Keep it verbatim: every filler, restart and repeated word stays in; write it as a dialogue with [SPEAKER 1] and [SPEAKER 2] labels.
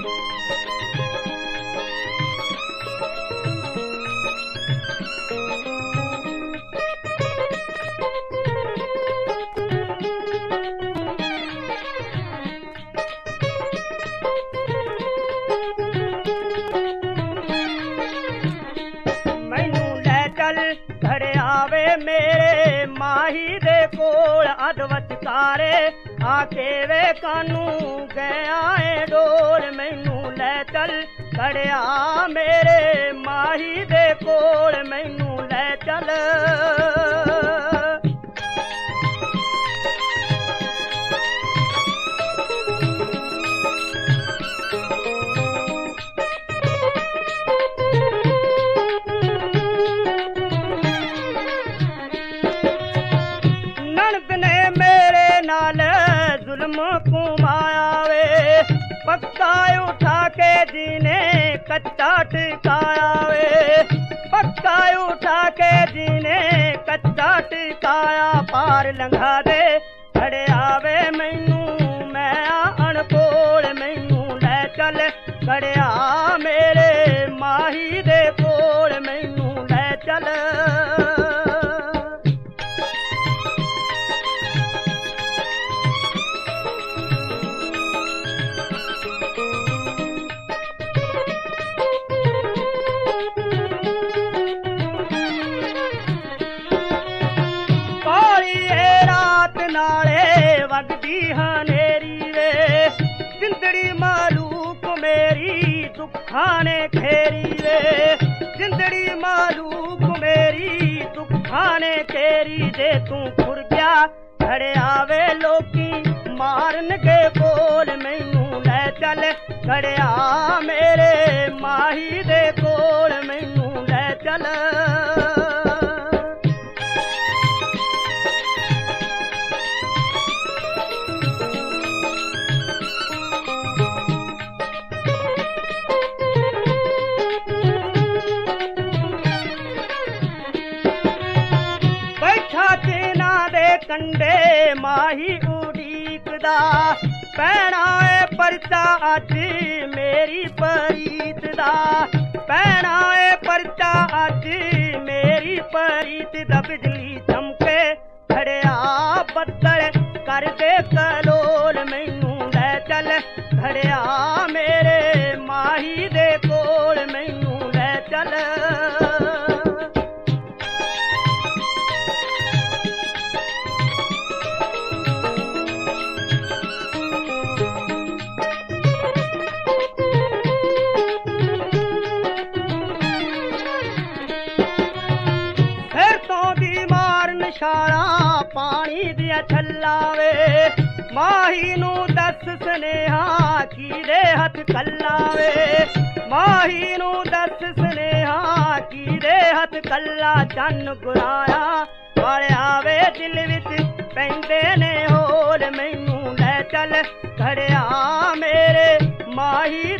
[SPEAKER 1] घड़ियावे मेरे माही दे कोल अधवत कारे आके वे कानू गया है डोल मैनू ले चल घड़िया मेरे माही दे कोल मैनू ले चल जुल्म कुमाया वे पक्का उठा के जीने कच्चा टिकाया वे पक्का उठा के जीने कच्चा टिकाया पार लंघा दे घड़ियावे मैनू मैं अनकोल मैनू ले चल घड़िया मेरे माही दे कोल मैनू ले चल नाले वगदी हनेरी वे जिंदड़ी मालूक मेरी दुखा ने खेरी वे जिंदड़ी मालूक मेरी दुखा ने खेरी जे तू खुर गया घड़ियावे लोकी मारन के बोल मैनू ले चल घड़िया मेरे माही दे कोल मैनू ले चल कंडे माही उड़ीकदा पैना है परचा अज मेरी परीत दा पैना है परचा अज मेरी परीत दा बिजली चमके घड़िया बदल कर दे कलोल मैनू ले चल घड़िया मेरे माही दे कोल मैनू ले चल छाला पानी दिया छलावे माही नू दस स्नेहा कीदे हथ कल्लावे माही नू दस स्नेहा कीदे हथ कल्ला चन्न गुराया वालियावे दिल विच पैंदे ने होल मैनू ले चल घड़िया मेरे माही